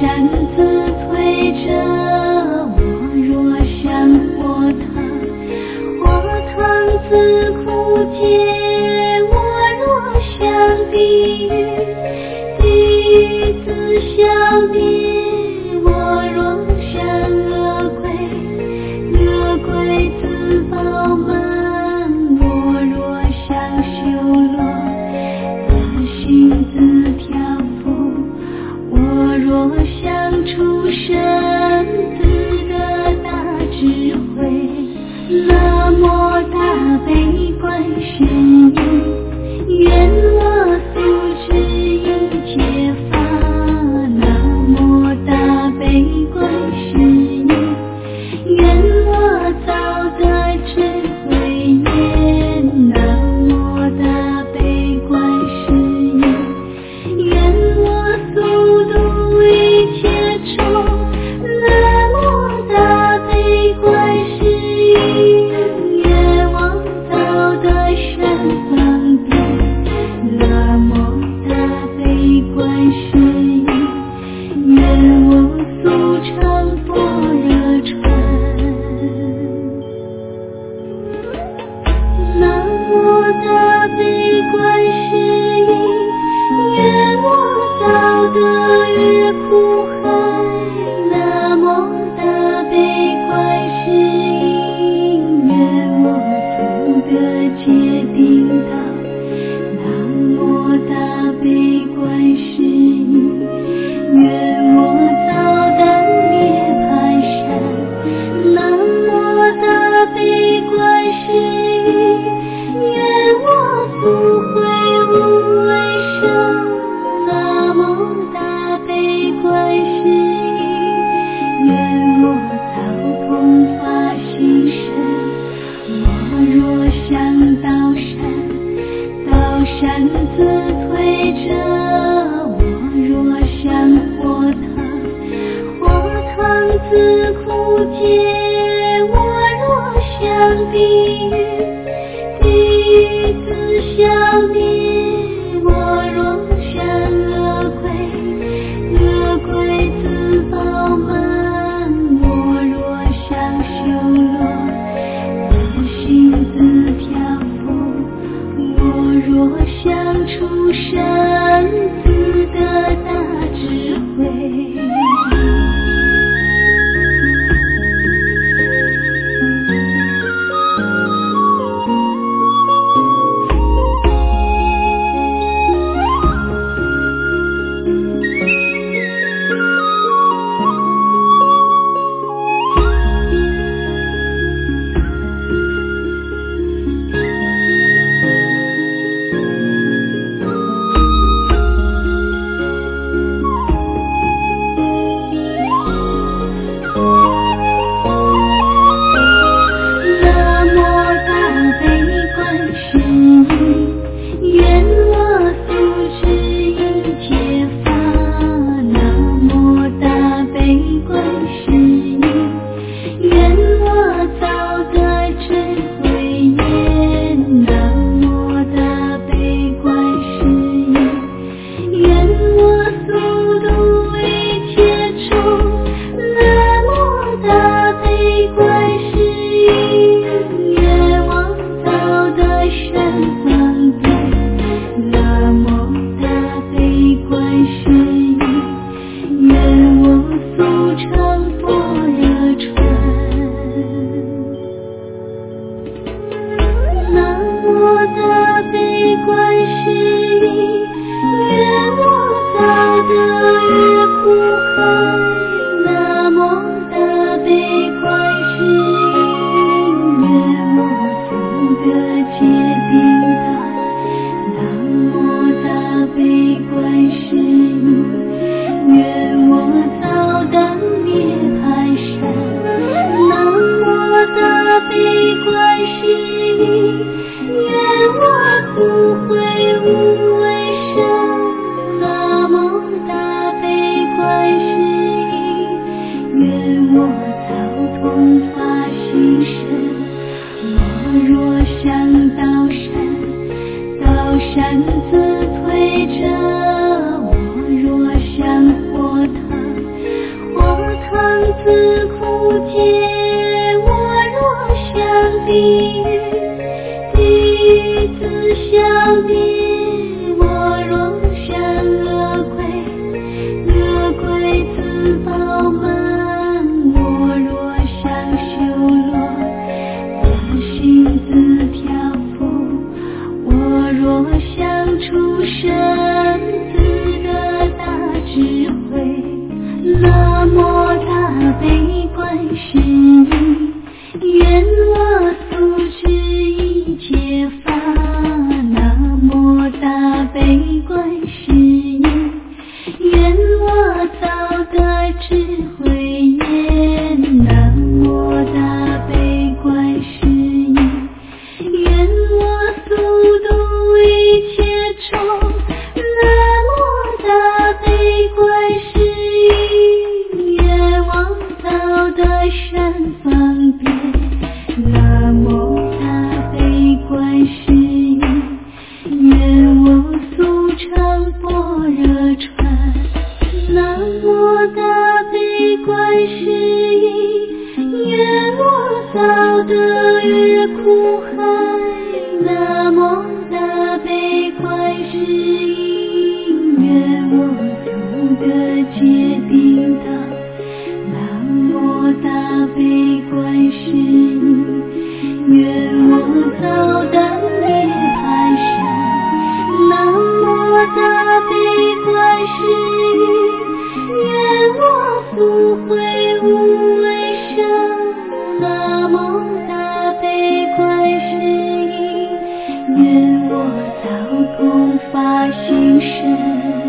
山自推着我，若想火烫，火烫自枯竭我，若想地狱，地狱自消灭我，若想恶鬼，恶鬼自饱满我，若想修罗，恶心自漂浮我，若想出生自得大智慧。南无大悲观世音，愿我速知一切法。南无大悲观世音，愿我早得智慧眼。南无大悲观世音，愿我速度一切众。南无大悲观世音，愿我早得三方便。南无大悲观世音，愿我速成般若船。南无大悲观世音，愿我早得越苦海。南无大悲观世音，愿我速得界定道。南无大悲观世音，愿我早登涅槃山。南无大悲观世音，愿我速会无为生。南无大悲观世音，愿我早同发心身。我若想到山自推着我，若想火烫自枯竭我，若想地狱，地狱自消灭我，若想恶鬼，恶鬼自饱满我，若想修罗，恶心自漂浮我，若想出生自得大智慧。山自推着我，若想火烫， 自苦解，我若想地狱，地狱自消灭，我若想恶鬼，恶鬼自饱满，我若想修罗，自心自漂浮，我若想出生，自得大智慧。南无大悲观世音，愿我速知一切法。南无大悲观世音，愿我早得智慧眼。南无大悲观世音，愿我速度一切众。南无大悲观世音，愿我早得善方便。南无大悲观世音，愿我速成般若船。南无大悲观世音，愿我早得越苦海。南无大悲观世音，愿我速得界定道。南无大悲观世音，愿我早得涅槃山。南无大悲观世音，愿我速会无为生。南无大悲观世音，愿我早同发心身。